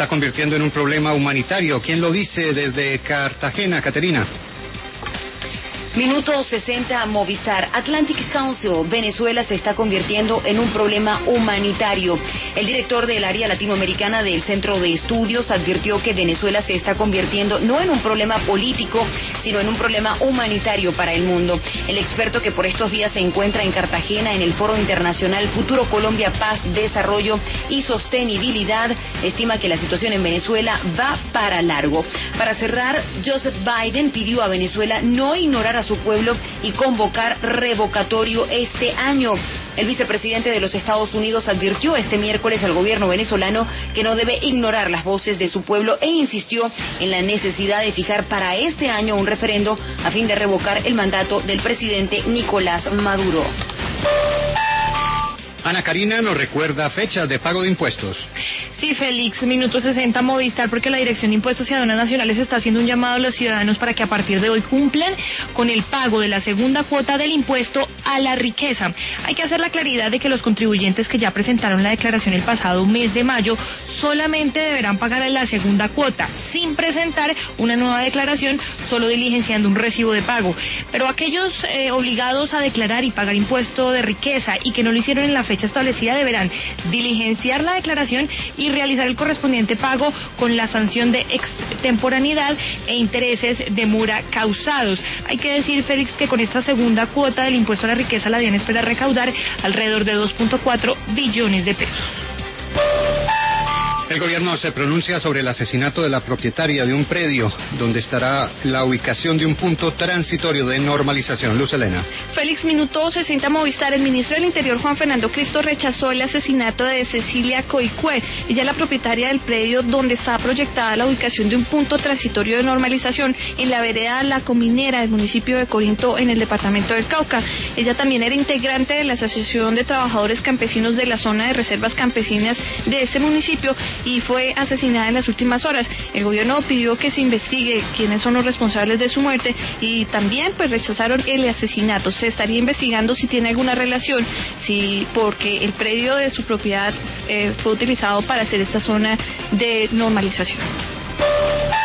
está convirtiendo en un problema humanitario. ¿Quién lo dice desde Cartagena, Caterina? Minuto 60, Movistar. Atlantic Council, Venezuela se está convirtiendo en un problema humanitario. El director del área latinoamericana del Centro de Estudios advirtió que Venezuela se está convirtiendo no en un problema político, sino en un problema humanitario para el mundo. El experto, que por estos días se encuentra en Cartagena en el Foro Internacional Futuro Colombia, Paz, Desarrollo y Sostenibilidad, estima que la situación en Venezuela va para largo. Para cerrar, Joseph Biden pidió a Venezuela no ignorar a su pueblo y convocar revocatorio este año. El vicepresidente de los Estados Unidos advirtió este miércoles al gobierno venezolano que no debe ignorar las voces de su pueblo e insistió en la necesidad de fijar para este año un referendo a fin de revocar el mandato del presidente Nicolás Maduro. Ana Karina nos recuerda fechas de pago de impuestos. Sí, Félix, minuto 60, Movistar, porque la Dirección de Impuestos y Aduanas Nacionales está haciendo un llamado a los ciudadanos para que a partir de hoy cumplan con el pago de la segunda cuota del impuesto a la riqueza. Hay que hacer la claridad de que los contribuyentes que ya presentaron la declaración el pasado mes de mayo solamente deberán pagar la segunda cuota, sin presentar una nueva declaración, solo diligenciando un recibo de pago. Pero aquellos obligados a declarar y pagar impuesto de riqueza y que no lo hicieron en la fecha establecida deberán diligenciar la declaración y realizar el correspondiente pago con la sanción de extemporaneidad e intereses de mora causados. Hay que decir, Félix, que con esta segunda cuota del impuesto a la riqueza la DIAN espera recaudar alrededor de 2.4 billones de pesos. El gobierno se pronuncia sobre el asesinato de la propietaria de un predio donde estará la ubicación de un punto transitorio de normalización. Luz Helena. Félix, minuto 60, Movistar. El ministro del Interior, Juan Fernando Cristo, rechazó el asesinato de Cecilia Coicue. Ella es la propietaria del predio donde está proyectada la ubicación de un punto transitorio de normalización en la vereda La Cominera del municipio de Corinto, en el departamento del Cauca. Ella también era integrante de la Asociación de Trabajadores Campesinos de la zona de reservas campesinas de este municipio y fue asesinada en las últimas horas. El gobierno pidió que se investigue quiénes son los responsables de su muerte y también pues rechazaron el asesinato. Se estaría investigando si tiene alguna relación, porque el predio de su propiedad fue utilizado para hacer esta zona de normalización.